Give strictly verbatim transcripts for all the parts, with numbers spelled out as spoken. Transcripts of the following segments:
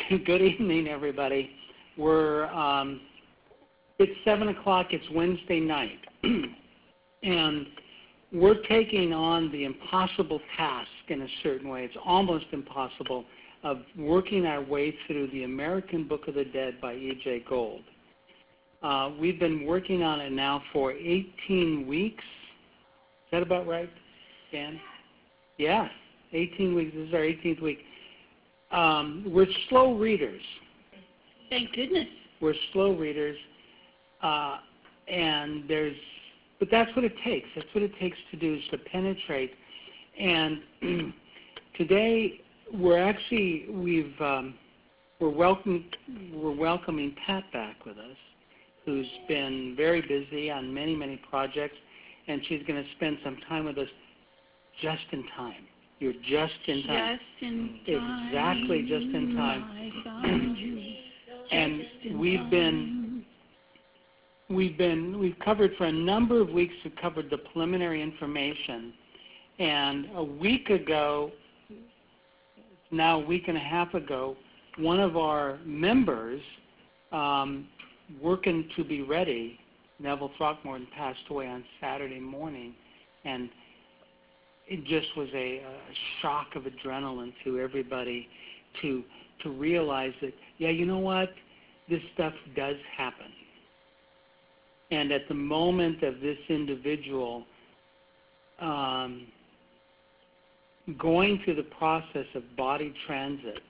Good evening, everybody. We're um, it's seven o'clock. It's Wednesday night, and we're taking on the impossible task in a certain way. It's almost impossible of working our way through the American Book of the Dead by E J Gold. Uh, we've been working on it now for eighteen weeks. Is that about right, Dan? Yeah, eighteen weeks. This is our eighteenth week. Um, we're slow readers. Thank goodness. We're slow readers, uh, and there's, but that's what it takes. That's what it takes to do, is to penetrate. And today we're actually we've um, we're welcome we're welcoming Pat back with us, who's been very busy on many many projects, and she's going to spend some time with us just in time. You're just in time. Just in time. Exactly just in time. I found you. And Just we've in been we've been we've covered for a number of weeks. We covered the preliminary information, and a week ago, now a week and a half ago, one of our members, um, working to be ready, Neville Throckmorton, passed away on Saturday morning, and it just was a, a shock of adrenaline to everybody to to realize that, yeah, you know what, this stuff does happen. And at the moment of this individual um, going through the process of body transit,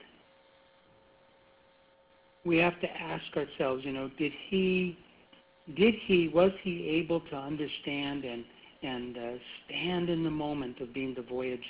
we have to ask ourselves, you know, did he, did he, was he able to understand and and uh, stand in the moment of being the Voyager?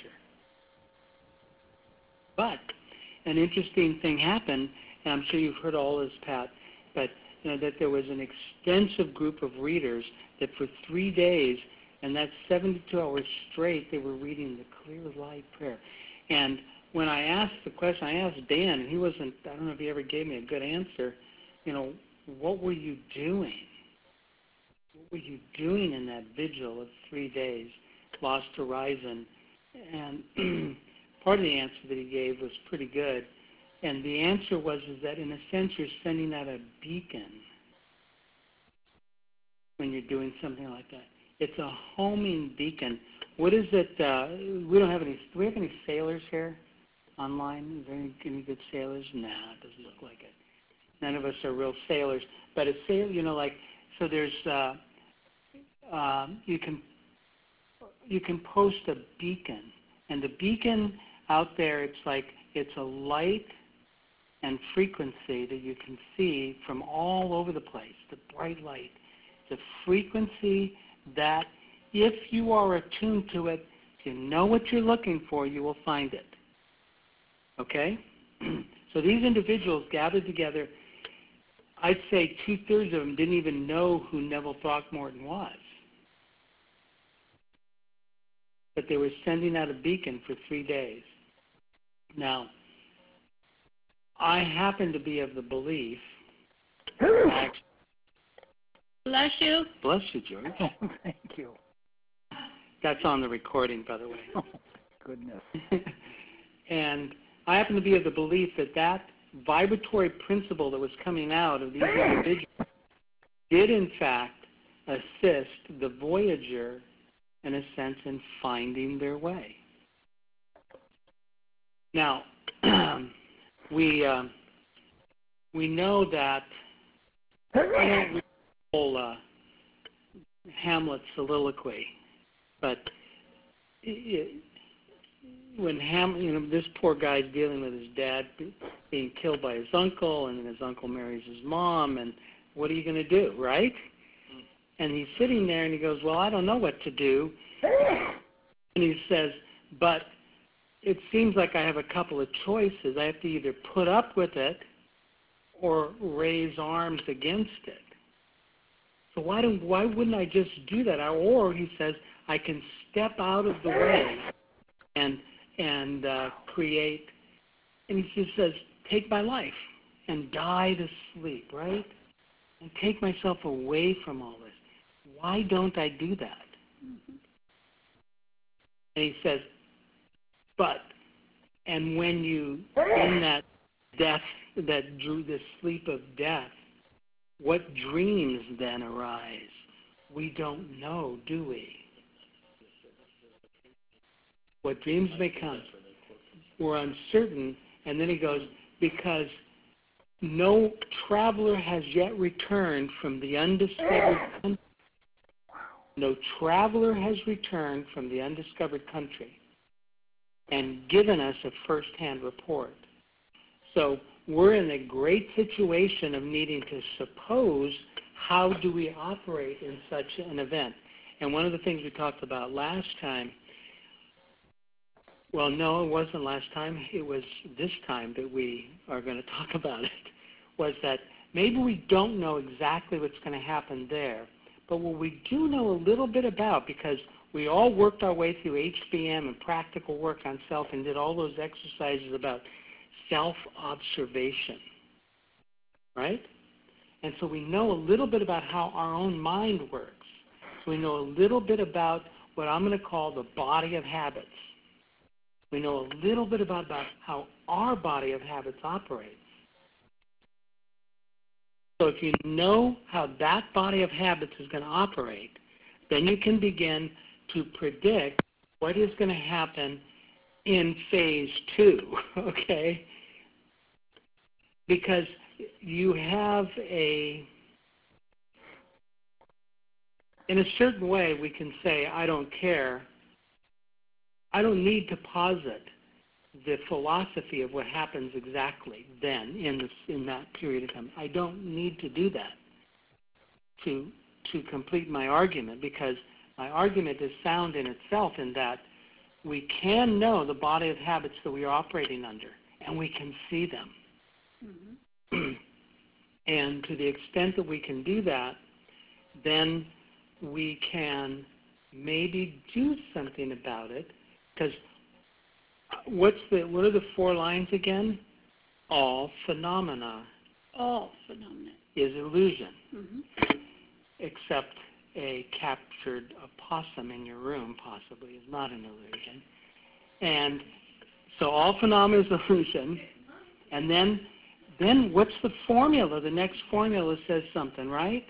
But an interesting thing happened, and I'm sure you've heard all this, Pat, but you know that there was an extensive group of readers that for three days, and that's seventy-two hours straight, they were reading the Clear Light Prayer. And when I asked the question, I asked Dan, and he wasn't, I don't know if he ever gave me a good answer, you know, what were you doing? What were you doing in that vigil of three days, Lost Horizon? And part of the answer that he gave was pretty good. And the answer was is that, in a sense, you're sending out a beacon when you're doing something like that. It's a homing beacon. What is it? Uh, we don't have any. Do we have any sailors here online? Is there any, any good sailors? Nah, it doesn't look like it. None of us are real sailors. But a sailor, you know, like, so there's, uh, um, you can you can post a beacon, and the beacon out there, it's like it's a light and frequency that you can see from all over the place. The bright light, the frequency that, if you are attuned to it, if you know what you're looking for, you will find it. Okay? So these individuals gathered together. I'd say two-thirds of them didn't even know who Neville Throckmorton was. But they were sending out a beacon for three days. Now, I happen to be of the belief, actually, Bless you. bless you, George. Oh, thank you. That's on the recording, by the way. Oh, goodness. And I happen to be of the belief that that vibratory principle that was coming out of these individuals did, in fact, assist the Voyager, in a sense, in finding their way. Now, we uh, we know that, I don't read the whole uh, Hamlet soliloquy, but it, when Ham, you know, this poor guy's dealing with his dad being killed by his uncle, and then his uncle marries his mom, and what are you going to do, right? And he's sitting there, and he goes, well, I don't know what to do. And he says, but it seems like I have a couple of choices. I have to either put up with it or raise arms against it. So why don't why wouldn't I just do that? Or, he says, I can step out of the way and and uh, create. And he just says, take my life and die to sleep, right? And take myself away from all this. Why don't I do that? Mm-hmm. And he says, but, and when you, in that death, that drew the sleep of death, what dreams then arise? We don't know, do we? What dreams may come. We're uncertain. And then he goes, because no traveler has yet returned from the undiscovered country. No traveler has returned from the undiscovered country and given us a first-hand report. So we're in a great situation of needing to suppose, how do we operate in such an event? And one of the things we talked about last time, well, no, it wasn't last time. It was this time that we are going to talk about it, was that maybe we don't know exactly what's going to happen there. But what we do know a little bit about, because we all worked our way through H B M and practical work on self and did all those exercises about self-observation, right? And so we know a little bit about how our own mind works. So we know a little bit about what I'm going to call the body of habits. We know a little bit about, about how our body of habits operates. So if you know how that body of habits is going to operate, then you can begin to predict what is going to happen in phase two, okay? Because you have a, in a certain way, we can say, I don't care. I don't need to posit the philosophy of what happens exactly then in this, in that period of time. I don't need to do that to to complete my argument, because my argument is sound in itself in that we can know the body of habits that we are operating under, and we can see them. Mm-hmm. And to the extent that we can do that, then we can maybe do something about it, because What's the, what are the four lines again? All phenomena. All phenomena. Is illusion. Mm-hmm. Except a captured opossum in your room possibly is not an illusion. And so all phenomena is illusion. And then, then what's the formula? The next formula says something, right?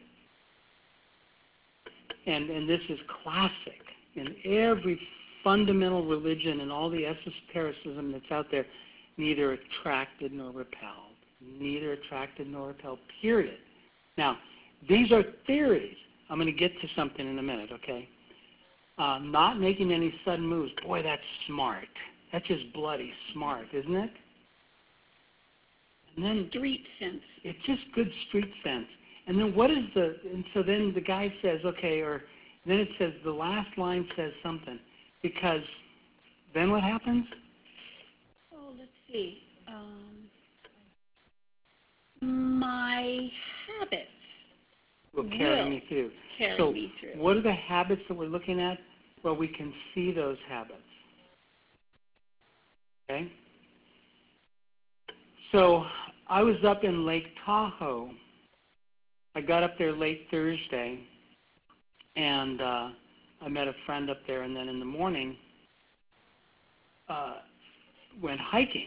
And, and this is classic in every fundamental religion and all the esotericism that's out there, neither attracted nor repelled. Neither attracted nor repelled, period. Now, these are theories. I'm going to get to something in a minute, okay? Uh, not making any sudden moves. Boy, that's smart. That's just bloody smart, isn't it? And then street sense. It's just good street sense. And then what is the, and so then the guy says, okay, or then it says, the last line says something. Because then what happens? Oh, let's see. Um, my habits will carry will me through. Carry so me through. What are the habits that we're looking at? Well, we can see those habits. Okay? So I was up in Lake Tahoe. I got up there late Thursday, and uh, I met a friend up there, and then in the morning, uh, went hiking.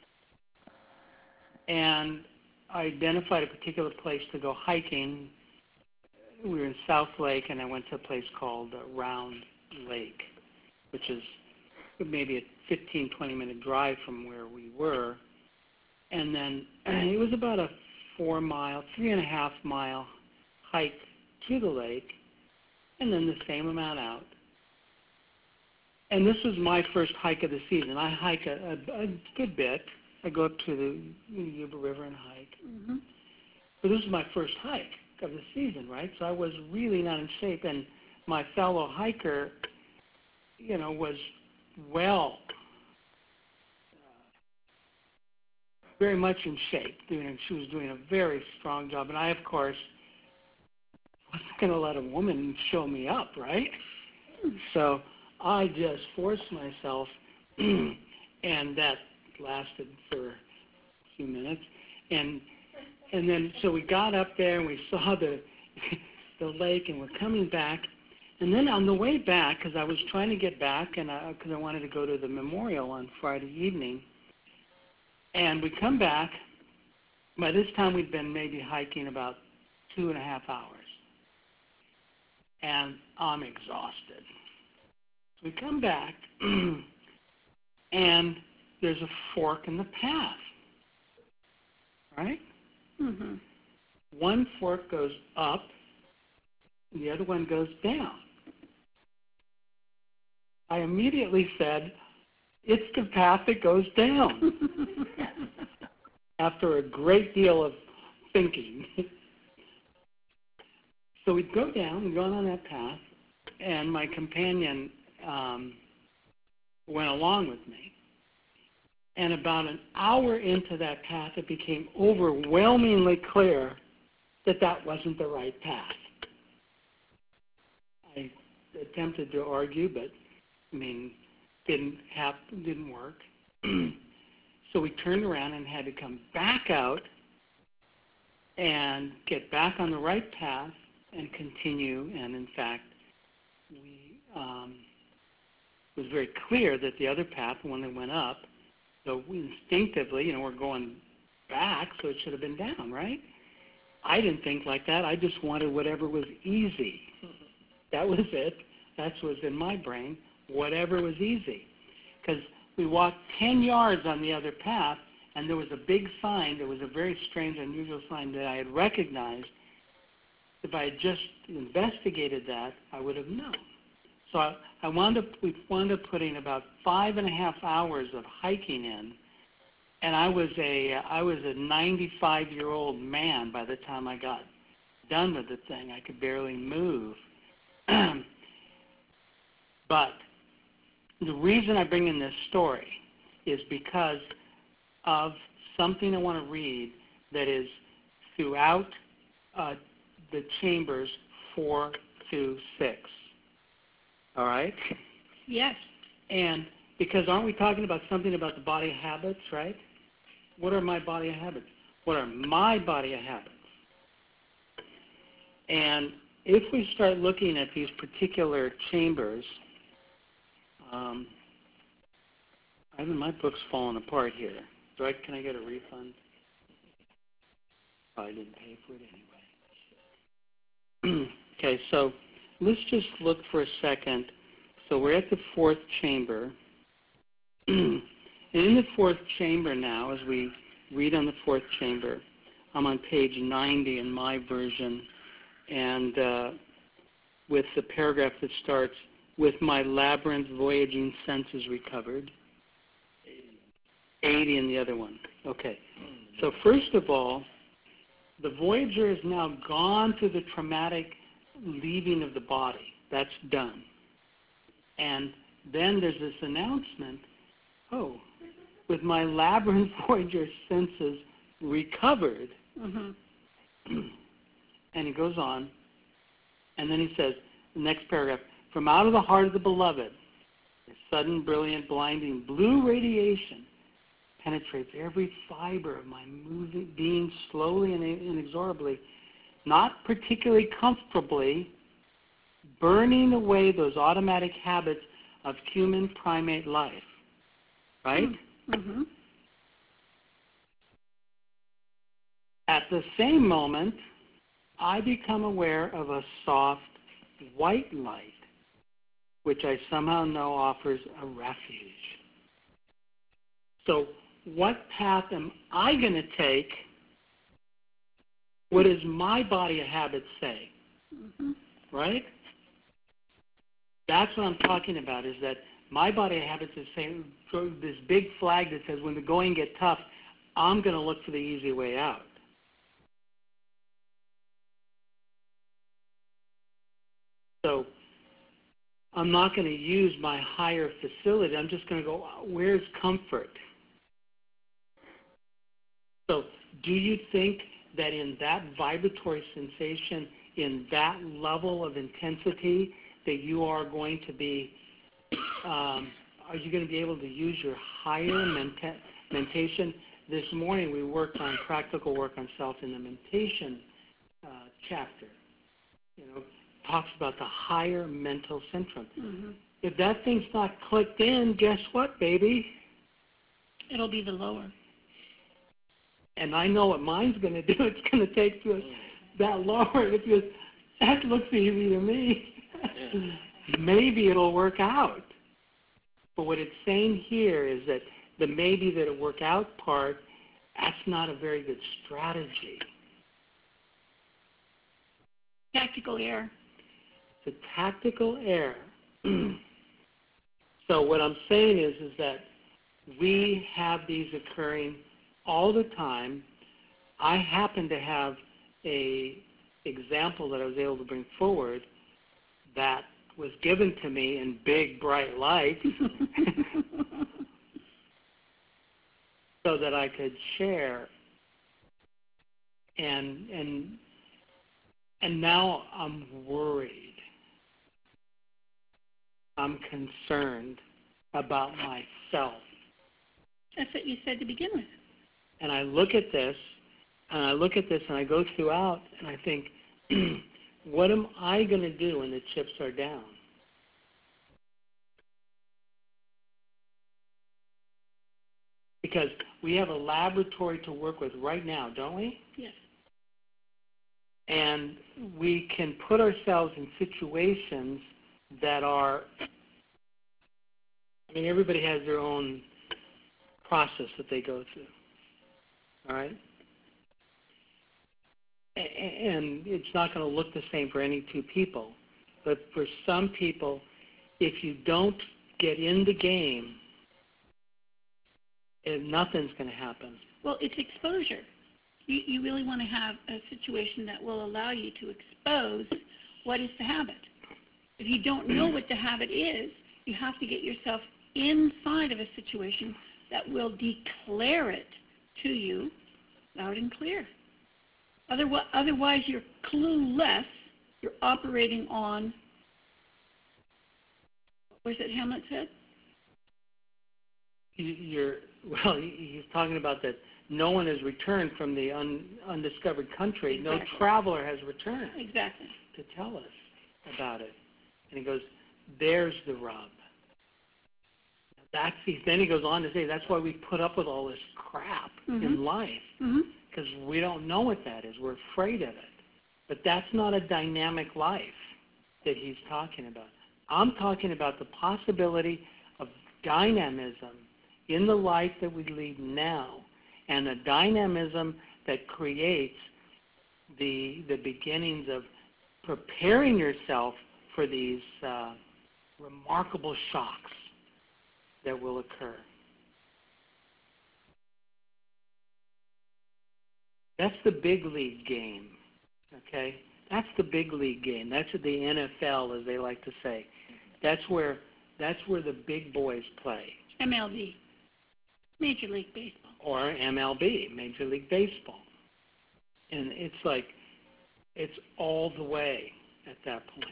And I identified a particular place to go hiking. We were in South Lake, and I went to a place called uh, Round Lake, which is maybe a fifteen, twenty minute drive from where we were. And then it was about a four mile, three and a half mile hike to the lake, and then the same amount out. And this was my first hike of the season. I hike a, a, a good bit. I go up to the Yuba River and hike. Mm-hmm. But this was my first hike of the season, right? So I was really not in shape. And my fellow hiker, you know, was well, uh, very much in shape. Doing, she was doing a very strong job. And I, of course, wasn't going to let a woman show me up, right? So I just forced myself, and that lasted for a few minutes. And and then so we got up there and we saw the the lake, and we're coming back. And then on the way back, because I was trying to get back, and because I, I wanted to go to the memorial on Friday evening, And we come back. By this time, we'd been maybe hiking about two and a half hours. And I'm exhausted. So we come back, and there's a fork in the path, right? Mm-hmm. One fork goes up, and the other one goes down. I immediately said, it's the path that goes down, after a great deal of thinking. So we'd go down, we'd gone on that path, and my companion um, went along with me. And about an hour into that path, it became overwhelmingly clear that that wasn't the right path. I attempted to argue, but, I mean, didn't happen, didn't work. So we turned around and had to come back out and get back on the right path and continue. And in fact, we um, it was very clear that the other path, the one that went up, so we instinctively, you know, we're going back, so it should have been down, right? I didn't think like that. I just wanted whatever was easy. That was it. That's what was in my brain, whatever was easy. Because we walked ten yards on the other path, and there was a big sign. There was a very strange, unusual sign that I had recognized. If I had just investigated that, I would have known. So I, I wound up, we wound up putting about five and a half hours of hiking in, and I was a, I was a ninety-five-year-old man by the time I got done with the thing. I could barely move. But the reason I bring in this story is because of something I want to read that is throughout uh, the chambers four to six. All right? Yes. And because aren't we talking about something about the body habits, right? What are my body habits? What are my body habits? And if we start looking at these particular chambers, um, I mean, my book's falling apart here. Do I, can I get a refund? I didn't pay for it anyway. Okay, so let's just look for a second. So we're at the fourth chamber. And in the fourth chamber now, as we read on the fourth chamber, I'm on page ninety in my version, and uh, with the paragraph that starts, with my labyrinth voyaging senses recovered. eighty in the other one. Okay. So first of all, the voyager has now gone through the traumatic leaving of the body. That's done. And then there's this announcement, oh, with my labyrinth voyager senses recovered. Mm-hmm. And he goes on, and then he says, the next paragraph, from out of the heart of the beloved, a sudden, brilliant, blinding blue radiation penetrates every fiber of my moving being slowly and inexorably, not particularly comfortably, burning away those automatic habits of human primate life. Right? Mm-hmm. At the same moment, I become aware of a soft white light, which I somehow know offers a refuge. So what path am I going to take? What does my body of habits say? Mm-hmm. Right? That's what I'm talking about, is that my body of habits is saying, this big flag that says when the going gets tough, I'm going to look for the easy way out. So I'm not going to use my higher facility. I'm just going to go, where's comfort? So do you think that in that vibratory sensation, in that level of intensity, that you are going to be, um, are you going to be able to use your higher menta- mentation? This morning we worked on practical work on self in the mentation uh, chapter. You know, talks about the higher mental centrum. Mm-hmm. If that thing's not clicked in, guess what, baby? It'll be the lower. And I know what mine's going to do. It's going to take to us that lower. And if you, that looks easy to me. Maybe it'll work out. But what it's saying here is that the maybe that it'll work out part, that's not a very good strategy. Tactical error. It's a tactical error. So what I'm saying is, is that we have these occurring all the time. I happen to have a example that I was able to bring forward that was given to me in big, bright lights so that I could share. And and and now I'm worried. I'm concerned about myself. That's what you said to begin with. And I look at this, and I look at this, and I go throughout, and I think, what am I going to do when the chips are down? Because we have a laboratory to work with right now, don't we? Yes. And we can put ourselves in situations that are, I mean, everybody has their own process that they go through, all right? And it's not going to look the same for any two people. But for some people, if you don't get in the game, nothing's going to happen. Well, it's exposure. You, you really want to have a situation that will allow you to expose what is the habit. If you don't know what the habit is, you have to get yourself inside of a situation that will declare it to you loud and clear. Otherwise, otherwise you're clueless. You're operating on, what was it Hamlet said? You're, well, he's talking about that no one has returned from the un, undiscovered country. Exactly. No traveler has returned Exactly. to tell us about it. And he goes, there's the rub. That's the, then he goes on to say, that's why we put up with all this crap mm-hmm. in life, because mm-hmm. we don't know what that is. We're afraid of it. But that's not a dynamic life that he's talking about. I'm talking about the possibility of dynamism in the life that we lead now, and a dynamism that creates the, the beginnings of preparing yourself for these uh, remarkable shocks that will occur. That's the big league game, okay? That's the big league game. That's the N F L, as they like to say. That's where that's where the big boys play. M L B, Major League Baseball. Or M L B, Major League Baseball. And it's like, it's all the way at that point.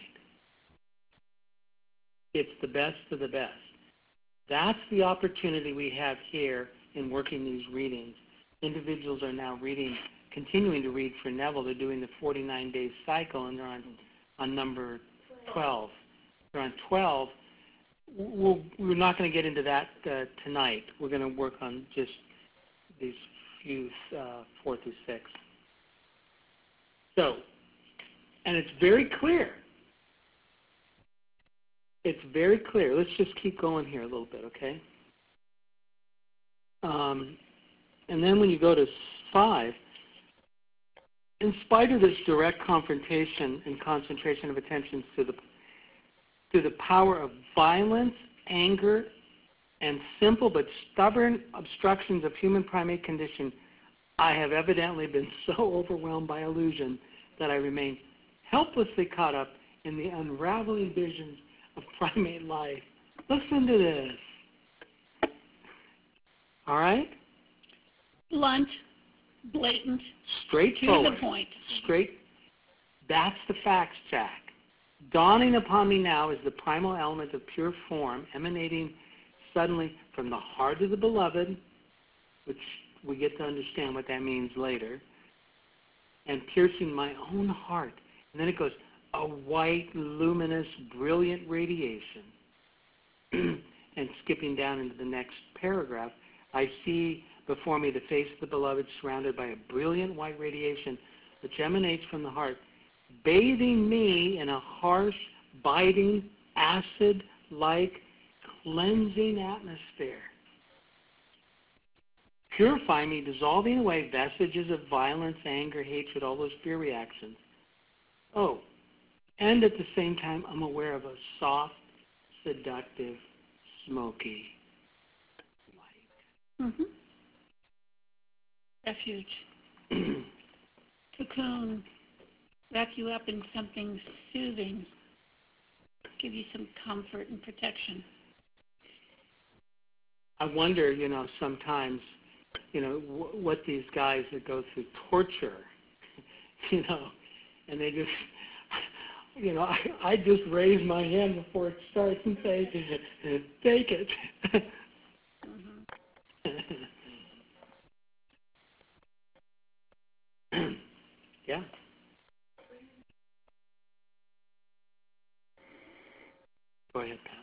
It's the best of the best. That's the opportunity we have here in working these readings. Individuals are now reading, continuing to read for Neville. They're doing the forty-nine day cycle, and they're on, on number twelve. They're on twelve. We'll, we're not going to get into that uh, tonight. We're going to work on just these few, uh, four through six. So, and it's very clear. It's very clear. Let's just keep going here a little bit, okay? Um, and then when you go to five, in spite of this direct confrontation and concentration of attention to the to the power of violence, anger, and simple but stubborn obstructions of human primate condition, I have evidently been so overwhelmed by illusion that I remain helplessly caught up in the unraveling visions of primate life. Listen to this. All right? Blunt, blatant, straightforward, to the point. Straight. That's the facts, Jack. Dawning upon me now is the primal element of pure form emanating suddenly from the heart of the beloved, which we get to understand what that means later, and piercing my own heart. And then it goes, a white, luminous, brilliant radiation. And skipping down into the next paragraph, I see before me the face of the beloved, surrounded by a brilliant white radiation which emanates from the heart, bathing me in a harsh, biting, acid-like, cleansing atmosphere. Purify me, dissolving away vestiges of violence, anger, hatred, all those fear reactions. Oh, and at the same time, I'm aware of a soft, seductive, smoky light. Mm-hmm. Refuge. Cocoon. Wrap you up in something soothing. Give you some comfort and protection. I wonder, you know, sometimes, you know, w- what these guys that go through torture, you know, and they just, you know, I, I just raise my hand before it starts and say, take it. Mm-hmm. Yeah. Go ahead, Pat.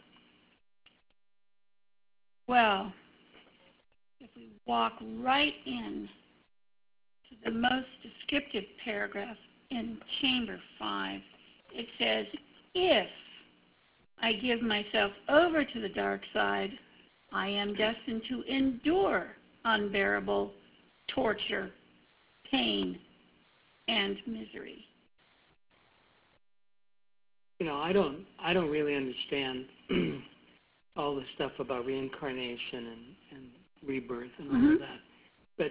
Well, if we walk right in to the most descriptive paragraph in Chamber five, it says, if I give myself over to the dark side, I am destined to endure unbearable torture, pain, and misery. You know, I don't, I don't really understand all the stuff about reincarnation and, and rebirth and all Mm-hmm. of that. But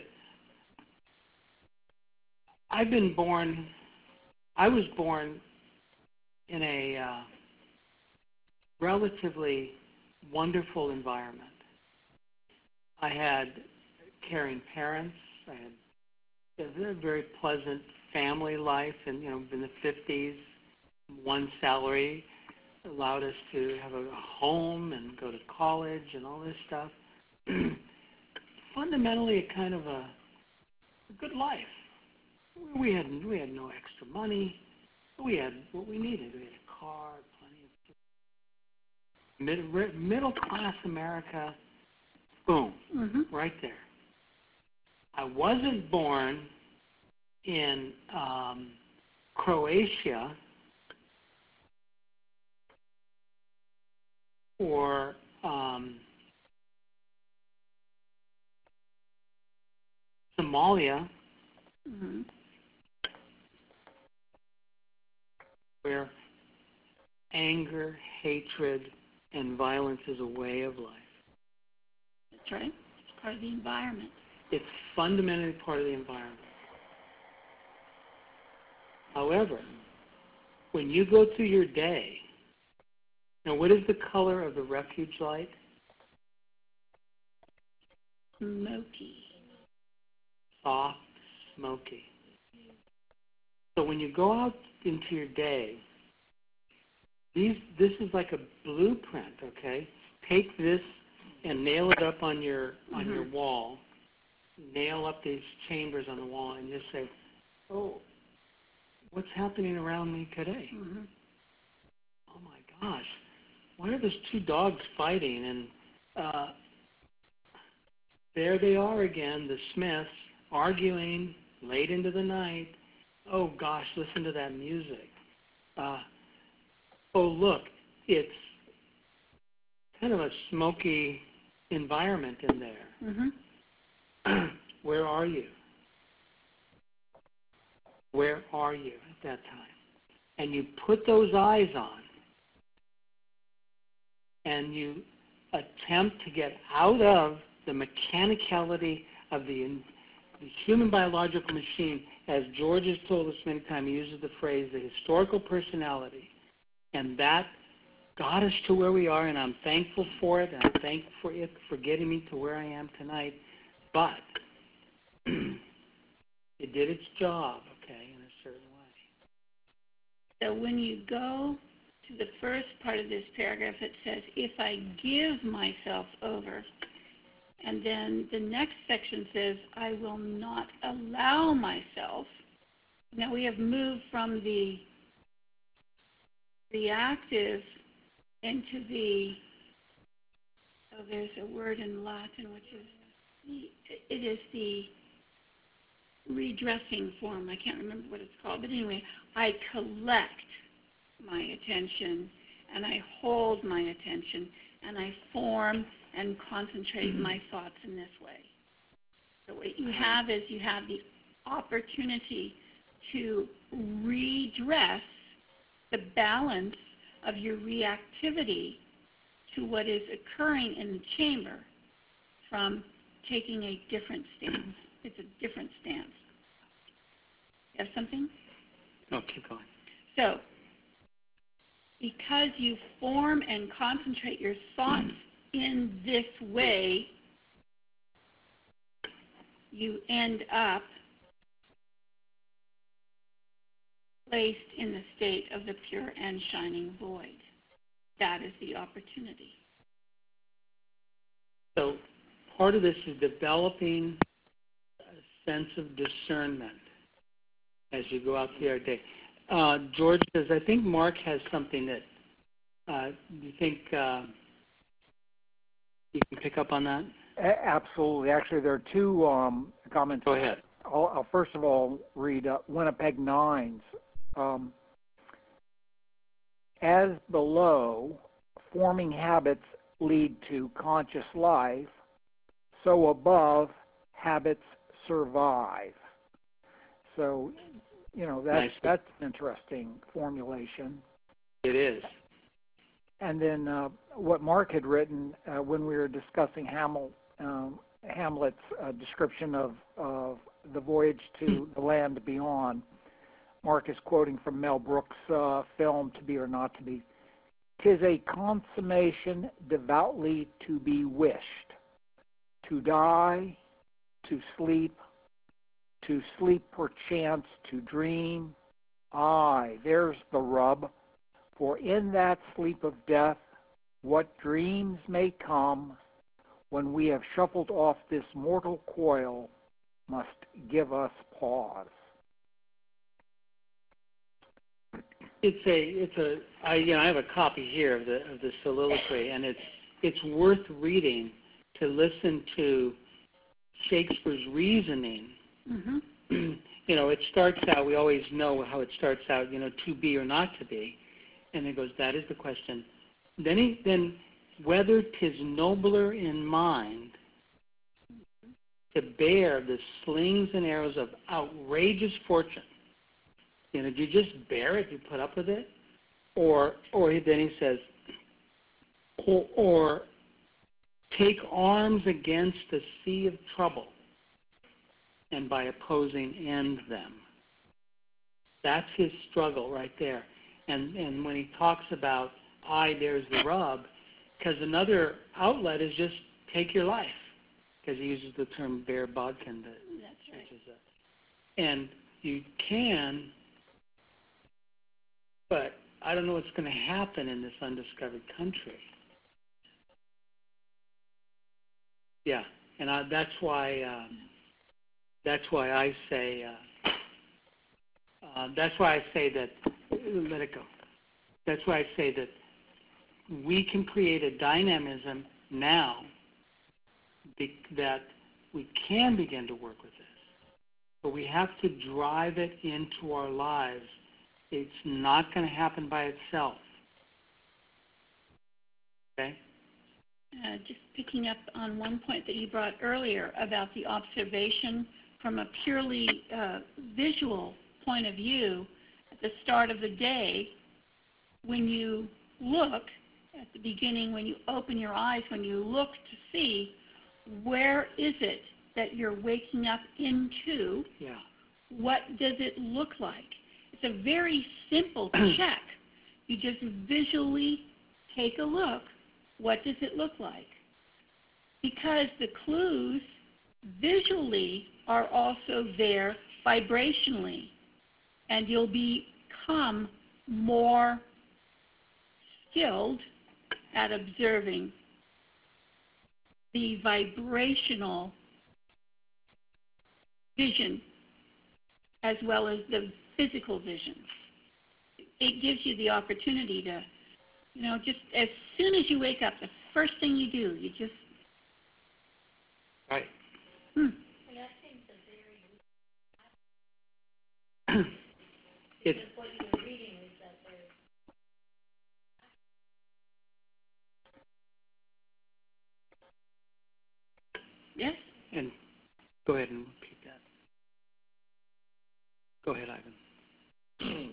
I've been born, I was born in a uh, relatively wonderful environment. I had caring parents. I had a very, very pleasant family life, and you know, in the fifties, one salary allowed us to have a home and go to college and all this stuff. Fundamentally, a kind of a, a good life. We had we had no extra money. We had what we needed. We had a car, plenty of Mid, middle class America. Boom, Mm-hmm. right there. I wasn't born in um, Croatia or um, Somalia, Mm-hmm. where anger, hatred, and violence is a way of life. That's right. It's part of the environment. It's fundamentally part of the environment. However, when you go through your day, now what is the color of the refuge light? Smoky. Soft, smoky. So when you go out into your day, these this is like a blueprint, okay? Take this and nail it up on your on Mm-hmm. your wall. Nail up these chambers on the wall and just say, oh, what's happening around me today? Mm-hmm. Oh my gosh, why are those two dogs fighting? And uh, there they are again, the Smiths, arguing late into the night. Oh gosh, listen to that music. Uh, oh look, it's kind of a smoky environment in there. Mm-hmm. Where are you? Where are you at that time? And you put those eyes on and you attempt to get out of the mechanicality of the, the human biological machine. As George has told us many times, he uses the phrase, the historical personality. And that got us to where we are, and I'm thankful for it, and I'm thankful for it for getting me to where I am tonight. But it did its job, okay, in a certain way. So when you go to the first part of this paragraph, it says, if I give myself over. And then the next section says, I will not allow myself. Now we have moved from the reactive into the, oh, there's a word in Latin which is the, it is the redressing form. I can't remember what it's called, but anyway, I collect my attention and I hold my attention and I form and concentrate mm-hmm. my thoughts in this way. So what you have is you have the opportunity to redress the balance of your reactivity to what is occurring in the chamber from taking a different stance. It's a different stance. You have something? No, keep going. So, because you form and concentrate your thoughts in this way, you end up placed in the state of the pure and shining void. That is the opportunity. So part of this is developing a sense of discernment as you go out through your day. Uh, George says, I think Mark has something that uh, you think uh, you can pick up on that? A- absolutely. Actually, there are two um, comments. Go ahead. I'll, I'll first of all read uh, Winnipeg Nines. Um, as below, forming habits lead to conscious life, so above, habits survive. So, you know, that's, nice. That's an interesting formulation. It is. And then uh, what Mark had written uh, when we were discussing Hamlet, um, Hamlet's uh, description of, of the voyage to the land beyond, Mark is quoting from Mel Brooks' uh, film, To Be or Not to Be. "'Tis a consummation devoutly to be wished, to die, to sleep, to sleep perchance to dream. Aye, there's the rub, for in that sleep of death, what dreams may come, when we have shuffled off this mortal coil, must give us pause." It's a, it's a, I, you know, I have a copy here of the of the soliloquy, and it's it's worth reading to listen to Shakespeare's reasoning. Mm-hmm. You know, it starts out. We always know how it starts out. You know, to be or not to be, and it goes. That is the question. Then he then whether 'tis nobler in mind to bear the slings and arrows of outrageous fortune. You know, do you just bear it? Do you put up with it? Or, or then he says, or, or take arms against a sea of trouble, and by opposing end them. That's his struggle right there. And and when he talks about, I, there's the rub, because another outlet is just take your life, because he uses the term bear bodkin. That, That's right. Which is a, and you can, but I don't know what's going to happen in this undiscovered country. Yeah, and I, that's why uh, that's why I say uh, uh, that's why I say that let it go. That's why I say that we can create a dynamism now be, that we can begin to work with this, but we have to drive it into our lives. It's not going to happen by itself. Okay? Uh, just picking up on one point that you brought earlier about the observation from a purely uh, visual point of view at the start of the day, when you look at the beginning, when you open your eyes, when you look to see where is it that you're waking up into, yeah. What does it look like? It's a very simple check. You just visually take a look. What does it look like? Because the clues visually are also there vibrationally, and you'll become more skilled at observing the vibrational vision as well as the physical vision. It gives you the opportunity to, you know, just as soon as you wake up, the first thing you do, you just right. Hmm. And that seems a very, It's, because what you were reading is that there's, Yes? and go ahead and repeat that. Go ahead, Ivan.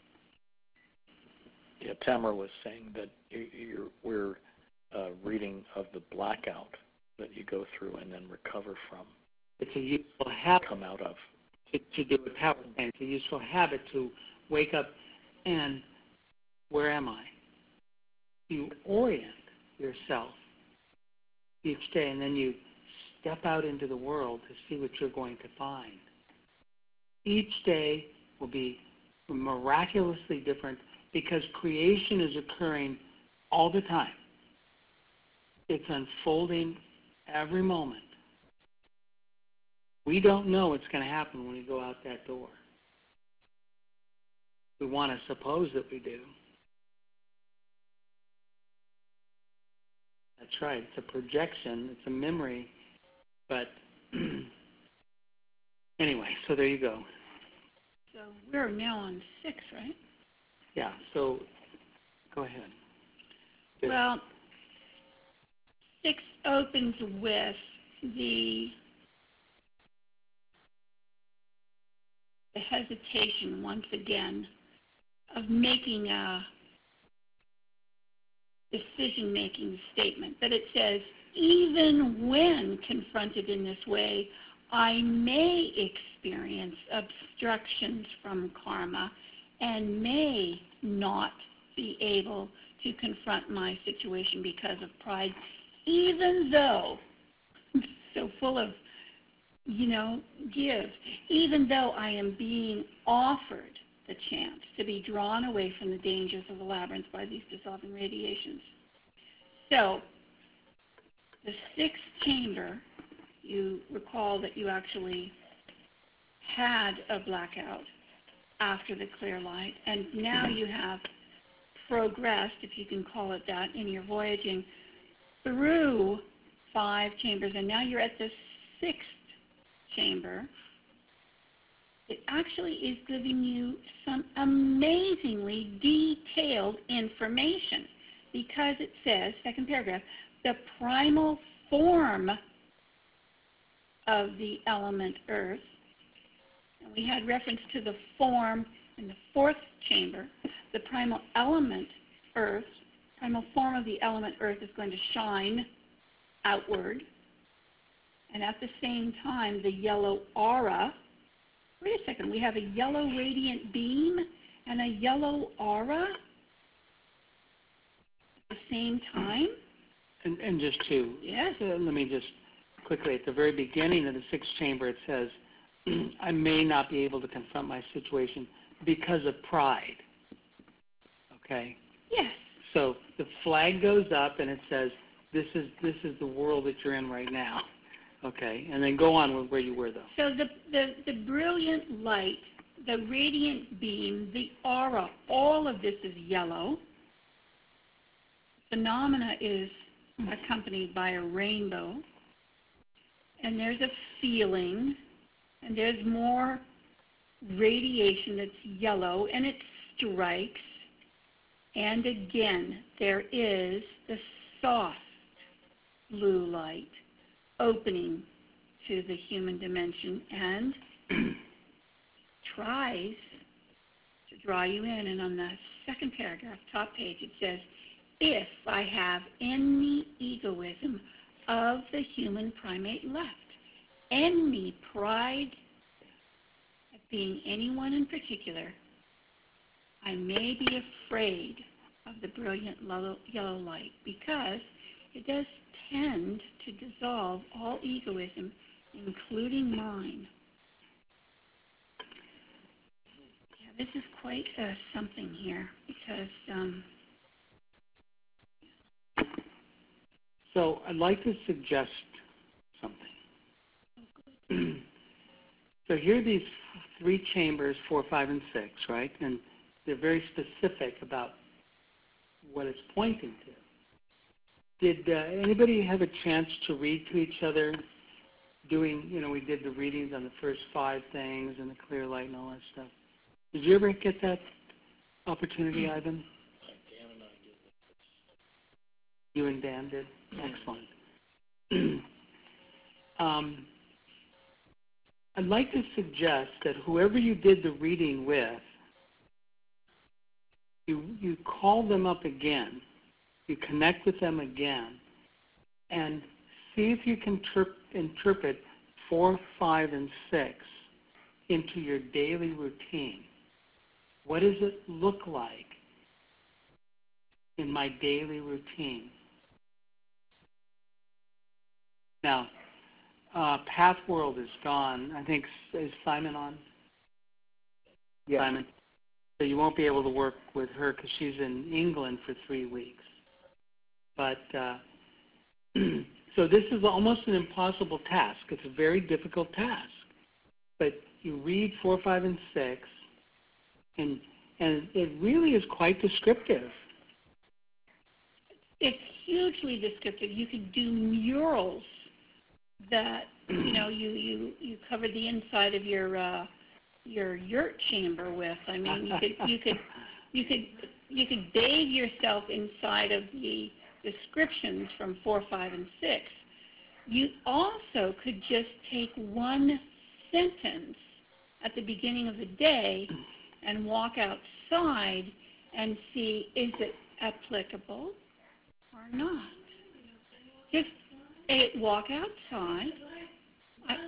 Yeah, Tamara was saying that you, you're, we're uh, reading of the blackout that you go through and then recover from, It's a useful habit come out of. to, to do what Pat was saying. It's a useful habit to wake up and where am I? You orient yourself each day, and then you step out into the world to see what you're going to find. Each day will be miraculously different because creation is occurring all the time. It's unfolding every moment. We don't know what's going to happen when we go out that door. We want to suppose that we do. That's right. It's a projection. It's a memory. But anyway, so there you go. So we're now on six, right? Yeah, so go ahead. Well, six opens with the, the hesitation, once again, of making a decision-making statement. But it says, even when confronted in this way, I may experience obstructions from karma and may not be able to confront my situation because of pride, even though, so full of, you know, give, even though I am being offered the chance to be drawn away from the dangers of the labyrinth by these dissolving radiations. So, the sixth chamber, you recall that you actually had a blackout after the clear light, and now you have progressed, if you can call it that, in your voyaging through five chambers, and now you're at the sixth chamber. It actually is giving you some amazingly detailed information because it says, second paragraph, the primal form of the element earth. And we had reference to the form in the fourth chamber. The primal element earth, primal form of the element earth is going to shine outward. And at the same time, the yellow aura, wait a second, we have a yellow radiant beam and a yellow aura at the same time? And, and just to, Yes. uh, let me just quickly, at the very beginning of the sixth chamber, it says, I may not be able to confront my situation because of pride. Okay? Yes. So the flag goes up and it says, this is, this is the world that you're in right now. Okay? And then go on with where you were, though. So the, the, the brilliant light, the radiant beam, the aura, all of this is yellow. Phenomena is accompanied by a rainbow. And there's a feeling, and there's more radiation that's yellow, and it strikes. And again, there is the soft blue light opening to the human dimension and tries to draw you in. And on the second paragraph, top page, it says, if I have any egoism of the human primate left, any pride of being anyone in particular, I may be afraid of the brilliant yellow light because it does tend to dissolve all egoism, including mine. Yeah, this is quite uh, something here because um, So I'd like to suggest something. So here are these three chambers, four, five, and six, right? And they're very specific about what it's pointing to. Did uh, anybody have a chance to read to each other doing, you know, we did the readings on the first five things and the clear light and all that stuff. Did you ever get that opportunity, Ivan? Dan and I did that. You and Dan did? Excellent. um, I'd like to suggest that whoever you did the reading with, you, you call them up again, you connect with them again, and see if you can ter- interpret four, five, and six into your daily routine. What does it look like in my daily routine? Now, uh, Path World is gone. I think, is Simon on? Yes. Simon. So you won't be able to work with her because she's in England for three weeks. But uh, so this is almost an impossible task. It's a very difficult task. But you read four, five, and six, and and it really is quite descriptive. It's hugely descriptive. You could do murals that, you know, you, you, you cover the inside of your uh, your yurt chamber with. I mean, you could you could you could you could bathe yourself inside of the descriptions from four, five, and six. You also could just take one sentence at the beginning of the day and walk outside and see, is it applicable or not? Just a, walk outside. I,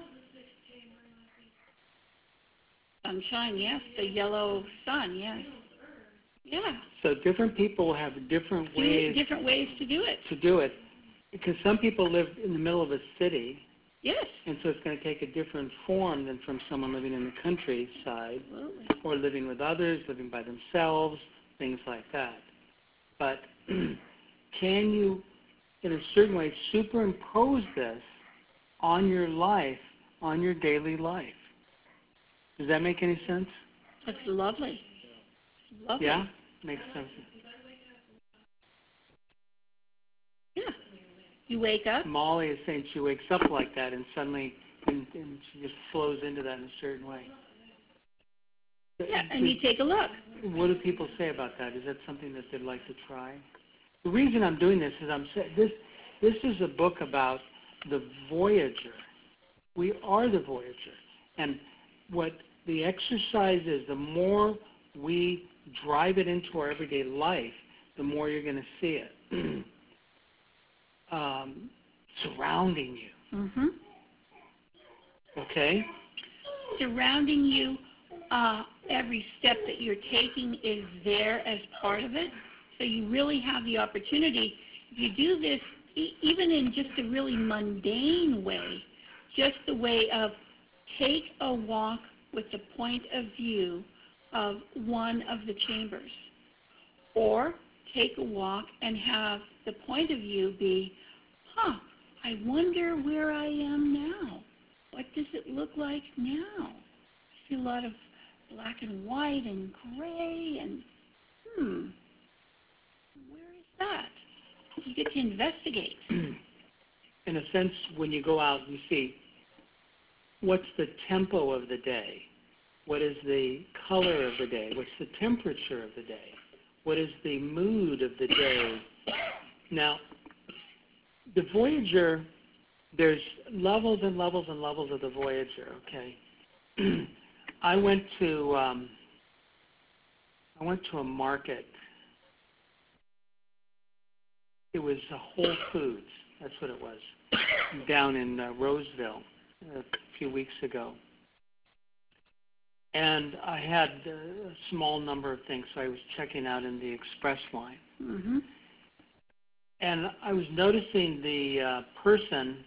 sunshine, yes. The yellow sun, yes. Yeah. So different people have different Do ways different ways to do it. to do it, because some people live in the middle of a city, Yes. and so it's going to take a different form than from someone living in the countryside, Absolutely. or living with others, living by themselves, things like that. But can you, in a certain way, superimpose this on your life, on your daily life? Does that make any sense? That's lovely. Lovely. Yeah? Makes sense. Yeah. You wake up. Molly is saying she wakes up like that, and suddenly, and, and she just flows into that in a certain way. Yeah, and you take a look. What do people say about that? Is that something that they'd like to try? The reason I'm doing this is I'm saying this. This is a book about the Voyager. We are the Voyager, and what the exercise is, the more we drive it into our everyday life, the more you're going to see it um, surrounding you. Mm-hmm. Okay? Surrounding you, uh, every step that you're taking is there as part of it. So you really have the opportunity. If you do this, e- even in just a really mundane way, just the way of take a walk with the point of view of one of the chambers. Or take a walk and have the point of view be, huh, I wonder where I am now. What does it look like now? I see a lot of black and white and gray and, hmm, where is that? You get to investigate. In a sense, when you go out, you see what's the tempo of the day? What is the color of the day? What's the temperature of the day? What is the mood of the day? Now, the Voyager, there's levels and levels and levels of the Voyager, okay? I went to um, I went to a market. It was a Whole Foods, that's what it was, down in uh, Roseville a few weeks ago. And I had a small number of things, so I was checking out in the express line. Mm-hmm. And I was noticing the uh, person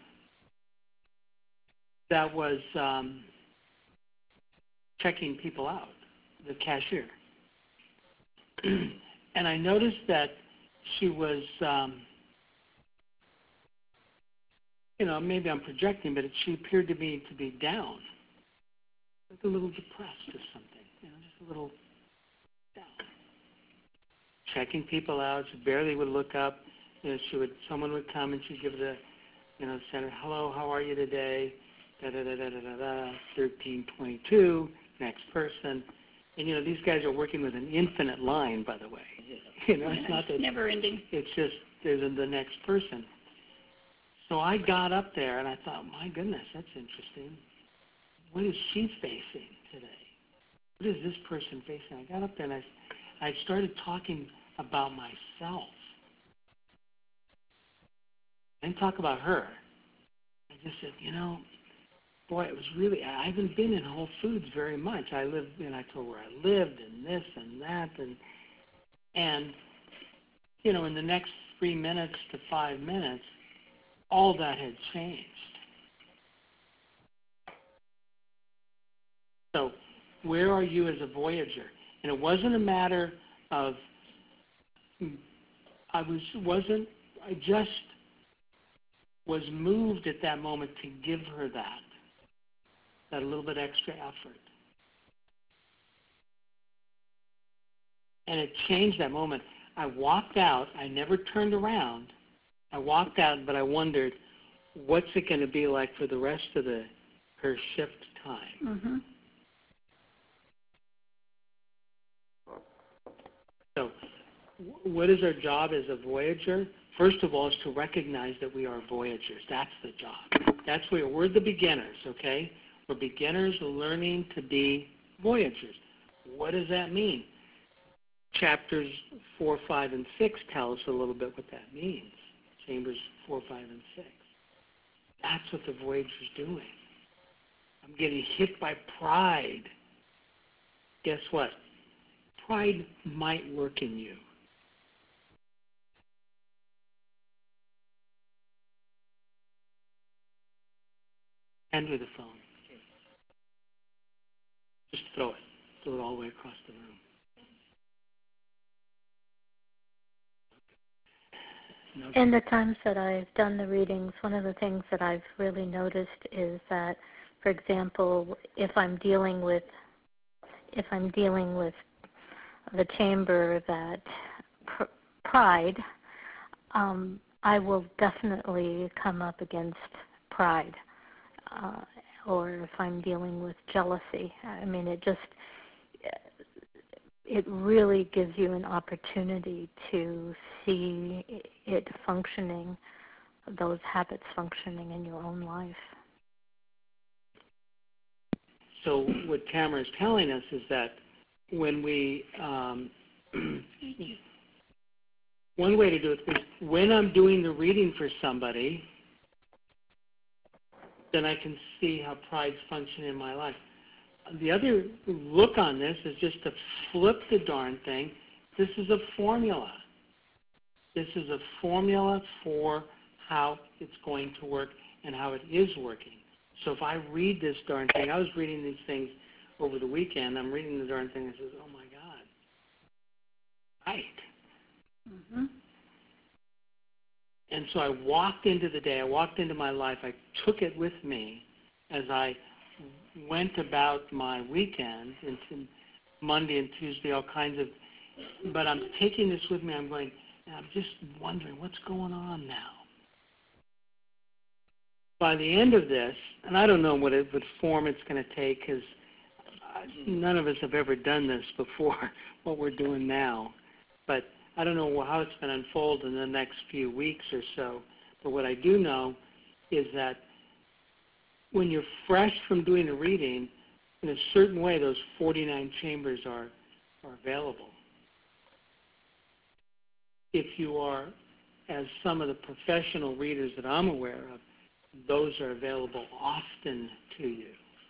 that was um, checking people out, the cashier. And I noticed that she was, um, you know, maybe I'm projecting, but she appeared to me to be down, like a little depressed or something, you know, just a little down. Checking people out, she barely would look up. You know, she would, someone would come and she'd give the, you know, say, hello, how are you today? da da da da da da da, thirteen twenty-two, next person. And, you know, these guys are working with an infinite line, by the way. You know, it's not that, never ending. it's just there's a, the next person. So I got up there and I thought, my goodness, that's interesting. What is she facing today? What is this person facing? I got up there and I, I started talking about myself. I didn't talk about her. I just said, you know, boy, it was really, I haven't been in Whole Foods very much. I lived, and I told where I lived and this and that. And, and, you know, in the next three minutes to five minutes, all that had changed. So where are you as a voyager? And it wasn't a matter of, I was, wasn't, I just was moved at that moment to give her that, that little bit extra effort. And it changed that moment. I walked out, I never turned around. I walked out, but I wondered, what's it going to be like for the rest of the her shift time? Mm-hmm. So what is our job as a voyager? First of all, is to recognize that we are voyagers. That's the job. That's where we're the beginners, okay? We're beginners learning to be voyagers. What does that mean? Chapters four, five, and six tell us a little bit what that means. Chambers four, five, and six. That's what the voyager's doing. I'm getting hit by pride. Guess what? Pride might work in you. Hand me the phone. Just throw it. Throw it all the way across the room. No. In the times that I've done the readings, one of the things that I've really noticed is that, for example, if I'm dealing with if I'm dealing with the chamber that pr- pride, um, I will definitely come up against pride. Uh, or if I'm dealing with jealousy, I mean, it just it really gives you an opportunity to see it functioning, those habits functioning in your own life. So what Tamara is telling us is that when we, um, one way to do it is when I'm doing the reading for somebody, then I can see how pride's functioning in my life. The other look on this is just to flip the darn thing. This is a formula. This is a formula for how it's going to work and how it is working. So if I read this darn thing, I was reading these things over the weekend. I'm reading the darn thing and says, oh my God, right. Mm-hmm. And so I walked into the day, I walked into my life, I took it with me as I went about my weekend, into Monday and Tuesday, all kinds of, but I'm taking this with me, I'm going, and I'm just wondering what's going on now. By the end of this, and I don't know what, it, what form it's going to take, because none of us have ever done this before, what we're doing now, but I don't know how it's going to unfold in the next few weeks or so, but what I do know is that when you're fresh from doing a reading, in a certain way, those forty-nine chambers are, are available. If you are, as some of the professional readers that I'm aware of, those are available often to you.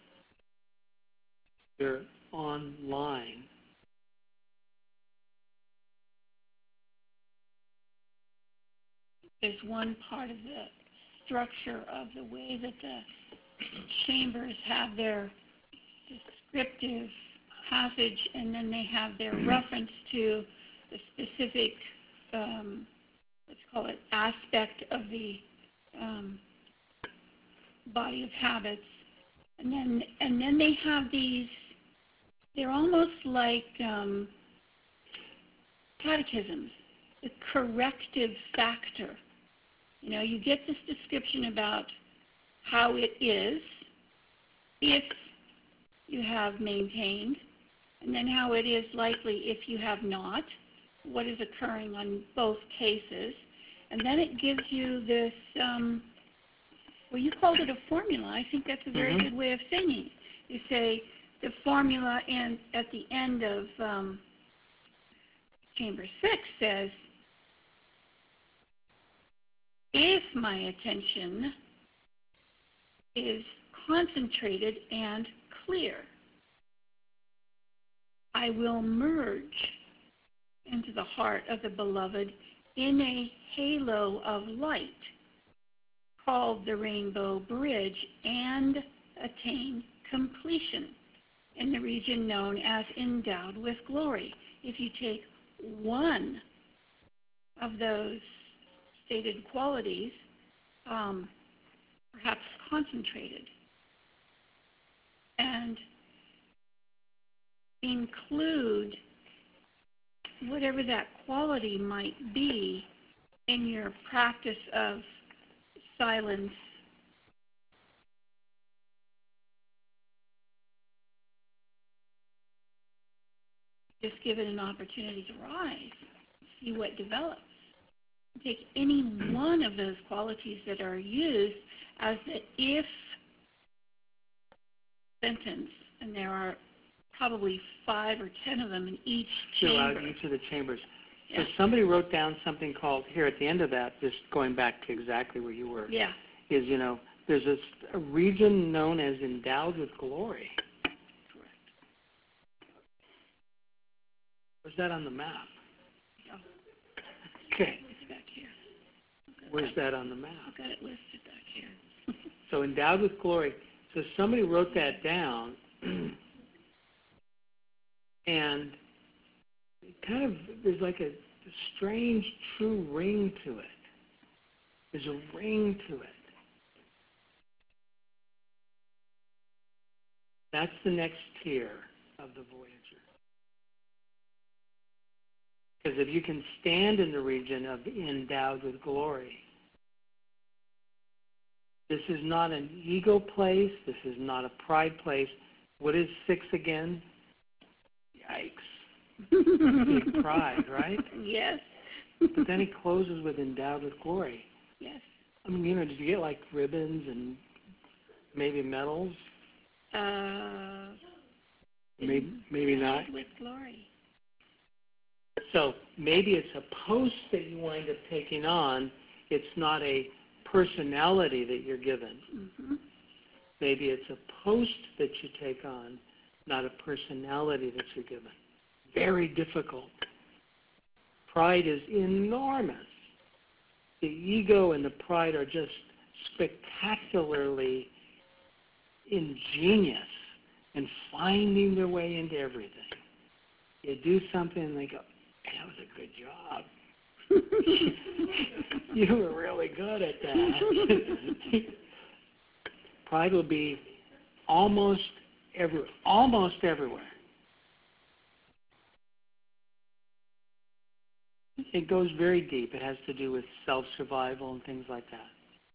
They're online. There's one part of the structure of the way that the chambers have their descriptive passage, and then they have their reference to the specific, um, let's call it, aspect of the um, body of habits. And then, and then they have these, they're almost like um, catechisms, the corrective factor. You know, you get this description about how it is, if you have maintained, and then how it is likely if you have not, what is occurring on both cases. And then it gives you this, um, well, you called it a formula. I think that's a very Mhm. good way of saying it. You say the formula and at the end of um, Chamber six says, if my attention is concentrated and clear, I will merge into the heart of the beloved in a halo of light called the Rainbow Bridge and attain completion in the region known as endowed with glory. If you take one of those stated qualities, um, perhaps concentrated, and include whatever that quality might be in your practice of silence, just give it an opportunity to rise, see what develops. Take any one of those qualities that are used as the if sentence, and there are probably five or ten of them in each Throughout chamber. each of the chambers. Yeah. So somebody wrote down something called, here at the end of that, just going back to exactly where you were, Yeah. is, you know, there's a, a region known as endowed with glory. Correct. Where's that on the map? Oh. Okay. It's back here. I've got Where's that on the map? I've got it listed back here. So endowed with glory. So somebody wrote that down, and it kind of, there's like a, a strange, true ring to it. There's a ring to it. That's the next tier of the Voyager. Because if you can stand in the region of endowed with glory, this is not an ego place. This is not a pride place. What is six again? Yikes. Big pride, right? Yes. But then he closes with endowed with glory. Yes. I mean, you know, did you get like ribbons and maybe medals? Uh, Maybe, maybe not. with glory. So maybe it's a post that you wind up taking on. It's not a personality that you're given. Mm-hmm. Maybe it's a post that you take on, not a personality that you're given. Very difficult. Pride is enormous. The ego and the pride are just spectacularly ingenious and finding their way into everything. You do something and they go, that was a good job. You were really good at that. Pride will be almost every, almost everywhere. It goes very deep. It has to do with self-survival and things like that.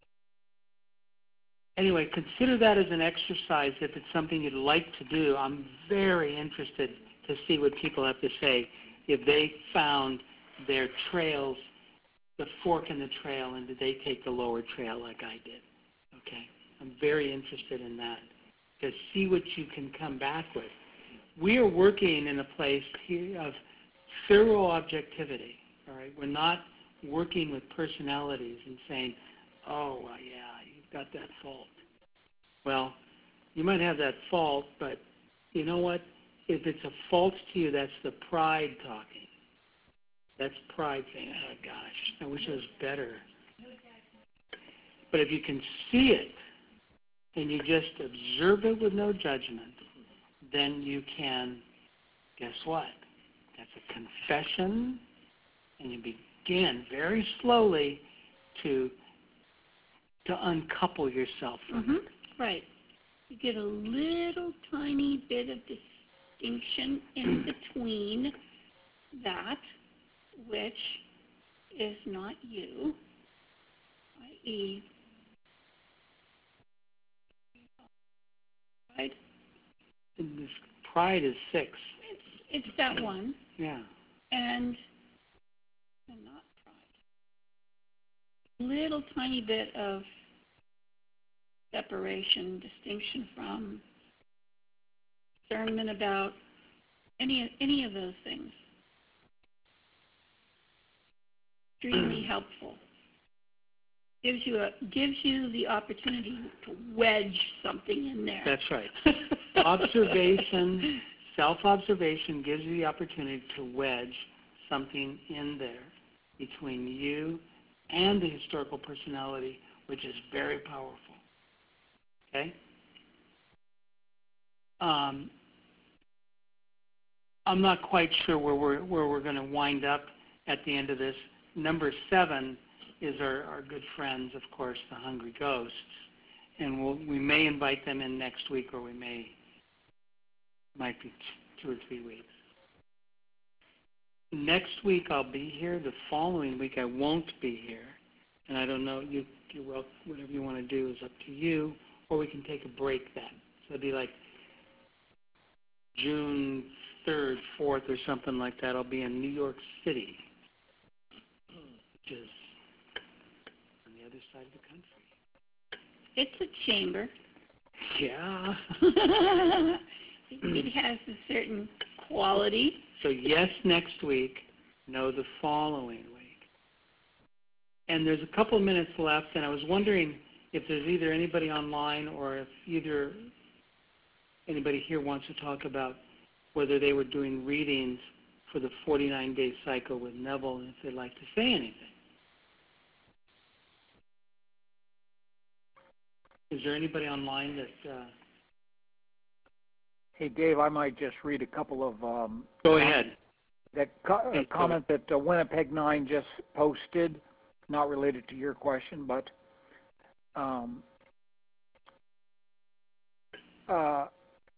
Anyway, consider that as an exercise if it's something you'd like to do. I'm very interested to see what people have to say if they found their trails, the fork in the trail, and did they take the lower trail like I did. Okay? I'm very interested in that. To see what you can come back with. We are working in a place here of thorough objectivity. All right? We're not working with personalities and saying, oh, well, yeah, you've got that fault. Well, you might have that fault, but you know what? If it's a fault to you, that's the pride talking. That's pride saying, oh, gosh, I wish it was better. But if you can see it and you just observe it with no judgment, then you can, guess what? That's a confession, and you begin very slowly to to uncouple yourself from Mm-hmm. it. Right. You get a little tiny bit of distinction in between that which is not you, that is Pride? And this pride is six. It's, it's that one. Yeah. And, and not pride. Little tiny bit of separation, distinction from, discernment about, any, any of those things. Extremely helpful. Gives you a gives you the opportunity to wedge something in there. That's right. Observation, self-observation gives you the opportunity to wedge something in there between you and the historical personality, which is very powerful. Okay? Um, I'm not quite sure where we're where we're going to wind up at the end of this. Number seven is our, our good friends, of course, the Hungry Ghosts, and we'll, we may invite them in next week, or we may might be two or three weeks. Next week I'll be here. The following week I won't be here, and I don't know. You, you're well, whatever you want to do is up to you, or we can take a break then. So it'll be like June third, fourth, or something like that. I'll be in New York City, which is on the other side of the country. It's a chamber. Yeah. It has a certain quality. So yes, next week, no, the following week. And there's a couple minutes left, and I was wondering if there's either anybody online or if either anybody here wants to talk about whether they were doing readings for the forty-nine day cycle with Neville, and if they'd like to say anything. Is there anybody online that... Uh, Hey, Dave, I might just read a couple of... Um, Go ahead. That co- a comment that uh, Winnipeg nine just posted, not related to your question, but um, uh,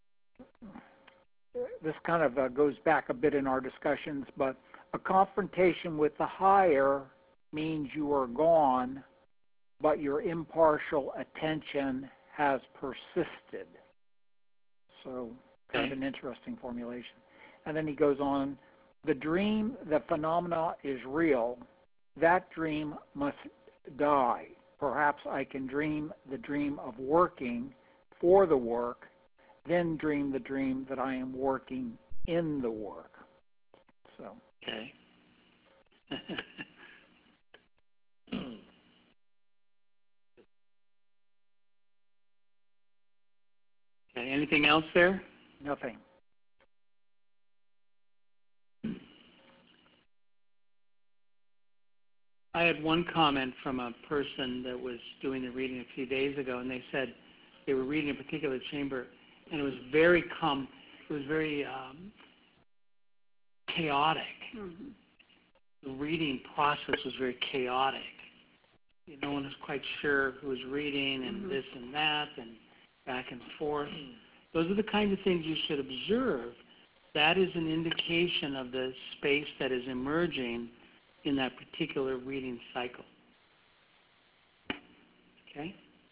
this kind of uh, goes back a bit in our discussions, but a confrontation with the higher means you are gone, but your impartial attention has persisted. So kind of an interesting formulation. And then he goes on, the dream, the phenomena is real. That dream must die. Perhaps I can dream the dream of working for the work, then dream the dream that I am working in the work. So. Okay. Okay, anything else there? Nothing. I had one comment from a person that was doing the reading a few days ago, and they said they were reading a particular chamber, and it was very com- it was very um, chaotic. Mm-hmm. The reading process was very chaotic. No one was quite sure who was reading, and mm-hmm. this and that, and back and forth. Those are the kinds of things you should observe. That is an indication of the space that is emerging in that particular reading cycle. Okay?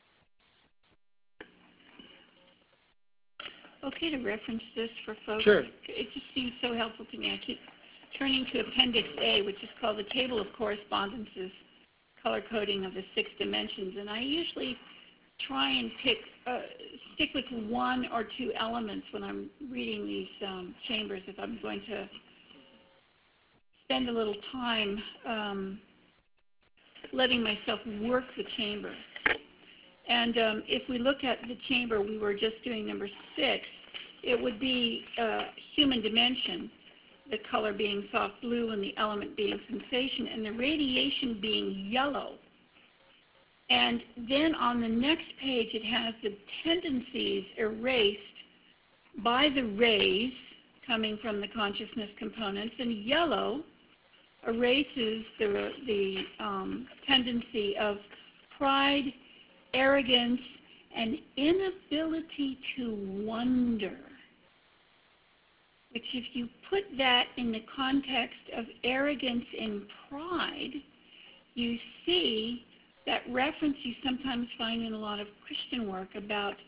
Okay to reference this for folks? Sure. It just seems so helpful to me. I keep turning to Appendix A, which is called the Table of Correspondences, color coding of the six dimensions. And I usually try and pick, uh, stick with one or two elements when I'm reading these um, chambers if I'm going to spend a little time um, letting myself work the chamber. And um, if we look at the chamber, we were just doing number six, it would be uh, human dimension, the color being soft blue and the element being sensation, and the radiation being yellow. And then on the next page, it has the tendencies erased by the rays coming from the consciousness components, and yellow erases the, the um, tendency of pride, arrogance, and inability to wonder. Which, if you put that in the context of arrogance and pride, you see that reference you sometimes find in a lot of Christian work about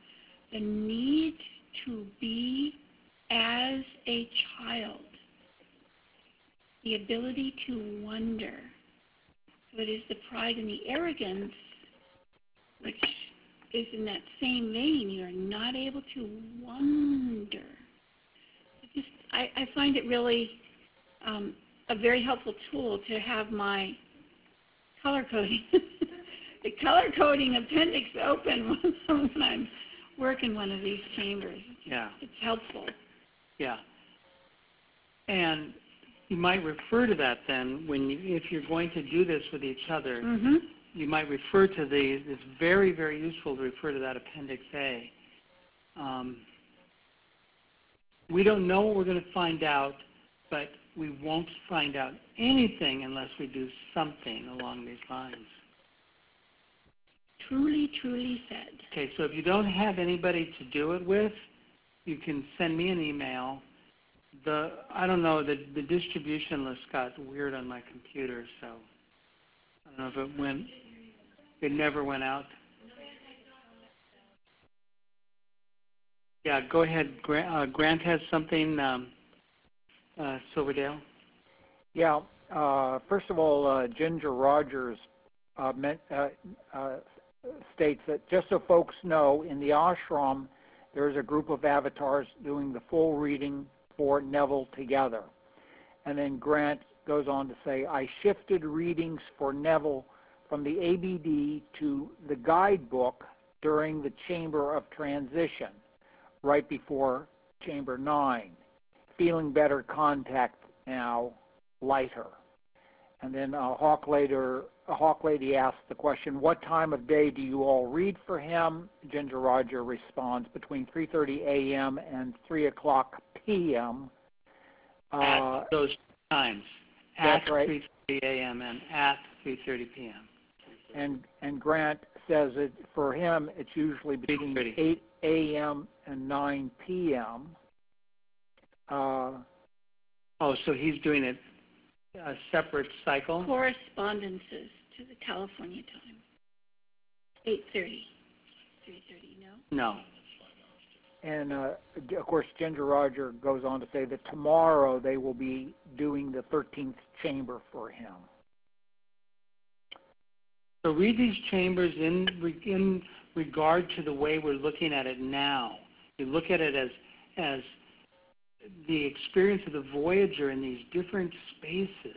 the need to be as a child, the ability to wonder. So it is the pride and the arrogance, which is in that same vein. You are not able to wonder. It just, I, I find it really um, a very helpful tool to have my color coding, the color coding appendix open when I'm working one of these chambers. Yeah. It's helpful. Yeah. And you might refer to that then when you, if you're going to do this with each other, Mm-hmm. you might refer to the, it's very, very useful to refer to that Appendix A. Um, we don't know what we're going to find out, but we won't find out anything unless we do something along these lines. Truly, truly said. Okay, so if you don't have anybody to do it with, you can send me an email. The I don't know, the, the distribution list got weird on my computer, so I don't know if it went, it never went out. Yeah, go ahead. Grant, uh, Grant has something, um, uh, Silverdale. Yeah. Uh, first of all, uh, Ginger Rogers uh, meant, uh, uh, states that just so folks know, in the ashram, there's a group of avatars doing the full reading for Neville together. And then Grant goes on to say, I shifted readings for Neville from the A B D to the guidebook during the Chamber of Transition, right before Chamber nine. Feeling better contact now, lighter. And then uh, Hawk, later, uh, Hawk Lady asks the question, what time of day do you all read for him? Ginger Roger responds, between three thirty a m and three o'clock p m Uh, at those times. That's at right. three thirty a m and at three thirty p m And, and Grant says that for him, it's usually between eight a m and nine p m Uh, oh, so he's doing it a separate cycle? Correspondences to the California time. eight thirty. three thirty, no? No. And, uh, of course, Ginger Roger goes on to say that tomorrow they will be doing the thirteenth chamber for him. So read these chambers in, in regard to the way we're looking at it now. You look at it as, as the experience of the Voyager in these different spaces.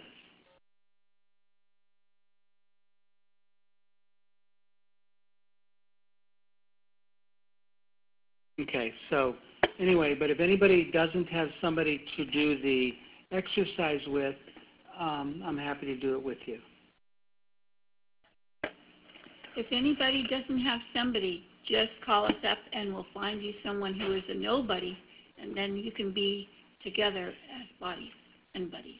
Okay, so anyway, but if anybody doesn't have somebody to do the exercise with, um, I'm happy to do it with you. If anybody doesn't have somebody, just call us up and we'll find you someone who is a nobody, and then you can be together as bodies and buddies.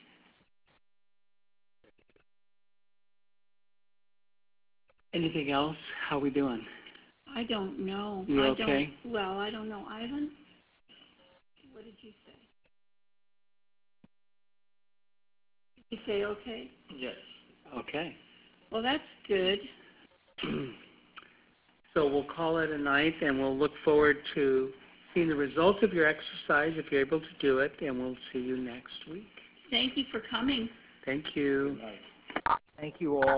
Anything else? How we doing? I don't know. You I okay? Don't, well, I don't know. Ivan, what did you say? Did you say okay? Yes. Okay. Well, that's good. So we'll call it a night, and we'll look forward to seeing the results of your exercise if you're able to do it, and we'll see you next week. Thank you for coming. Thank you. Thank you all.